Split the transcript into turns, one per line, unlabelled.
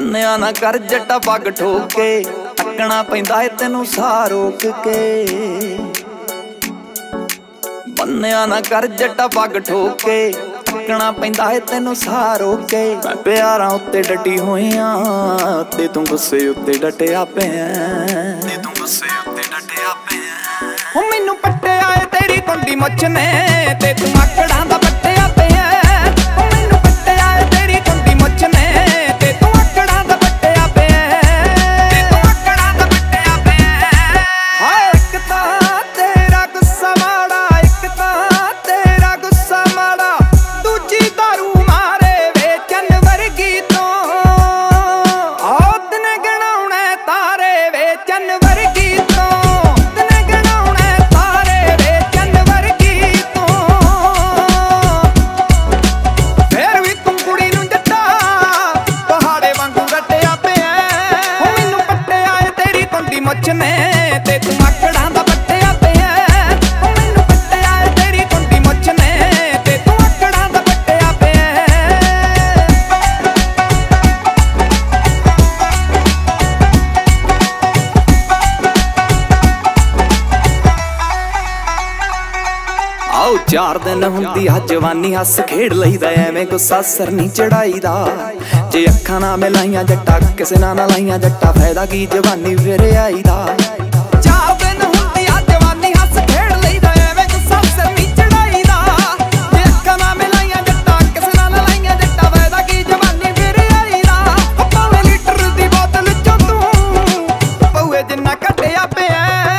ਬੰਨਿਆ ਨਾ ਕਰ ਜੱਟਾ ਪੱਗ ਠੋਕ ਕੇ, ਟੱਕਣਾ ਪੈਂਦਾ ਏ ਤੈਨੂੰ ਸਾਹ ਰੋਕ ਕੇ। ਬੰਨਿਆ ਨਾ ਕਰ ਜੱਟਾ ਪੱਗ ਠੋਕ ਕੇ, ਟੱਕਣਾ ਪੈਂਦਾ ਏ ਤੈਨੂੰ ਸਾਹ ਰੋਕ ਕੇ। ਮੈਂ ਪਿਆਰਾਂ ਉੱਤੇ ਡਟੀ ਹੋਈਆਂ ਤੇ ਤੂੰ ਗੁੱਸੇ ਉੱਤੇ ਡਟਿਆ ਪਿਆ, ਤੇ ਤੂੰ ਗੁੱਸੇ ਉੱਤੇ ਡਟਿਆ ਪਿਆ। ਉਹ ਮੈਨੂੰ ਪੱਟਿਆ ਏ ਤੇਰੀ ਕੁੰਡੀ ਮੁੱਛ ਨੇ ਤੇ ਤੂੰ ਆਕੜਾਂ ਦਾ ਪੱਟਿਆ ਪਿਆ। ਉਹ ਮੈਨੂੰ ਪੱਟਿਆ ਏ ਤੇਰੀ ਕੁੰਡੀ ਮੁੱਛ ਨੇ ਤੇ ਤੂੰ ਆਕੜਾਂ ਦਾ ਪੱਟਿਆ ਪਿਆ, ਤੇ ਤੂੰ ਆਕੜਾਂ ਦਾ ਪੱਟਿਆ ਪਿਆ। ਹਾਏ ਇੱਕ ਤਾਂ ਤੇਰਾ ਗੁੱਸਾ ਮਾੜਾ, ਇੱਕ ਤਾਂ ਤੇਰਾ ਗੁੱਸਾ ਮਾੜਾ, ਦੂਜੀ ਦਾਰੂ ਮਾਰੇ ਵੇਚਣ ਵਰਗੀ ਤੋਂ। ਆਹ ਦਿਨ ਗਣਾਉਣੇ ਤਾਰੇ ਵੇਚਣ ਵਰਗੀ ਤੋਂ, ਦਿਨ ਗਣਾਉਣੇ ਤਾਰੇ ਵੇਚਣ ਵਰਗੀ ਤੋਂ। ਫੇਰ ਵੀ ਤੂੰ ਕੁੜੀ ਨੂੰ ਜੱਟਾ ਪਹਾੜੇ ਵਾਂਗੂ ਰੱਟਿਆ ਪਿਆ। ਉਹ ਮੈਨੂੰ ਪੱਟਿਆ ਏ ਤੇਰੀ ਕੁੰਡੀ ਮੁੱਛ ਨੇ ਤੇ ਤੂੰ ਆਕੜਾਂ ਦਾ ਪੱਟਿਆ ਪਿਆ। ਉਹ ਮੈਨੂੰ ਪੱਟਿਆ ਏ ਤੇਰੀ ਕੁੰਡੀ ਮੁੱਛ ਨੇ ਤੇ ਤੂੰ ਆਕੜਾਂ ਦਾ ਪੱਟਿਆ ਪਿਆ। ਆਓ 4 ਦਿਨ ਹੁੰਦੀ ਆ ਜਵਾਨੀ, ਹੱਸ ਖੇਡ ਲਈਦਾ ਐਵੇਂ ਗੁੱਸਾ ਸਿਰ ਨਹੀਂ ਚੜਾਈਦਾ। ਜੇ ਅੱਖਾਂ ਨਾ ਮਿਲਾਈਆਂ ਜੱਟਾ ਕਿਸੇ ਨਾਲ ਨਾ ਲਾਈਆਂ ਜੱਟਾ, ਫਾਇਦਾ ਕੀ ਜਵਾਨੀ ਫਿਰ ਆਈਦਾ। 4 ਦਿਨ ਹੁੰਦੀ ਆ ਜਵਾਨੀ, ਹੱਸ ਖੇਡ ਲਈਦਾ ਐਵੇਂ ਗੁੱਸਾ ਸਿਰ ਨਹੀਂ ਚੜਾਈਦਾ। ਜੇ ਅੱਖਾਂ ਨਾ ਮਿਲਾਈਆਂ ਜੱਟਾ ਕਿਸੇ ਨਾਲ ਨਾ ਲਾਈਆਂ ਜੱਟਾ, ਫਾਇਦਾ ਕੀ ਜਵਾਨੀ ਫਿਰ ਆਈਦਾ। 5 ਲੀਟਰ ਦੀ ਬੋਤਲ ਚੋਂ ਤੂੰ ਪਊਏ ਜਿੰਨਾ ਕੱਢਿਆ ਪਿਆ।